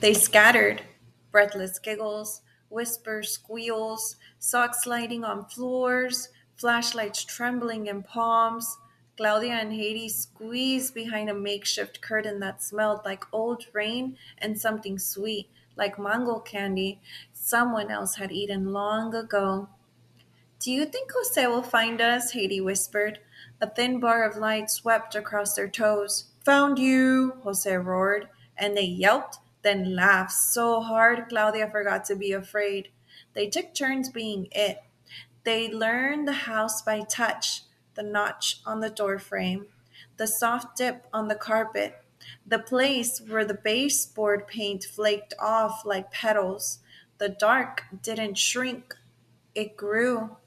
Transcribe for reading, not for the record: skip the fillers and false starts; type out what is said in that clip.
They scattered, breathless giggles, whispers, squeals, socks sliding on floors, flashlights trembling in palms. Claudia and Haiti squeezed behind a makeshift curtain that smelled like old rain and something sweet, like mango candy, someone else had eaten long ago. Do you think Jose will find us? Haiti whispered. A thin bar of light swept across their toes. Found you, Jose roared, and they yelped, then laughed so hard Claudia forgot to be afraid. They took turns being it. They learned the house by touch, the notch on the doorframe, the soft dip on the carpet, the place where the baseboard paint flaked off like petals. The dark didn't shrink, it grew.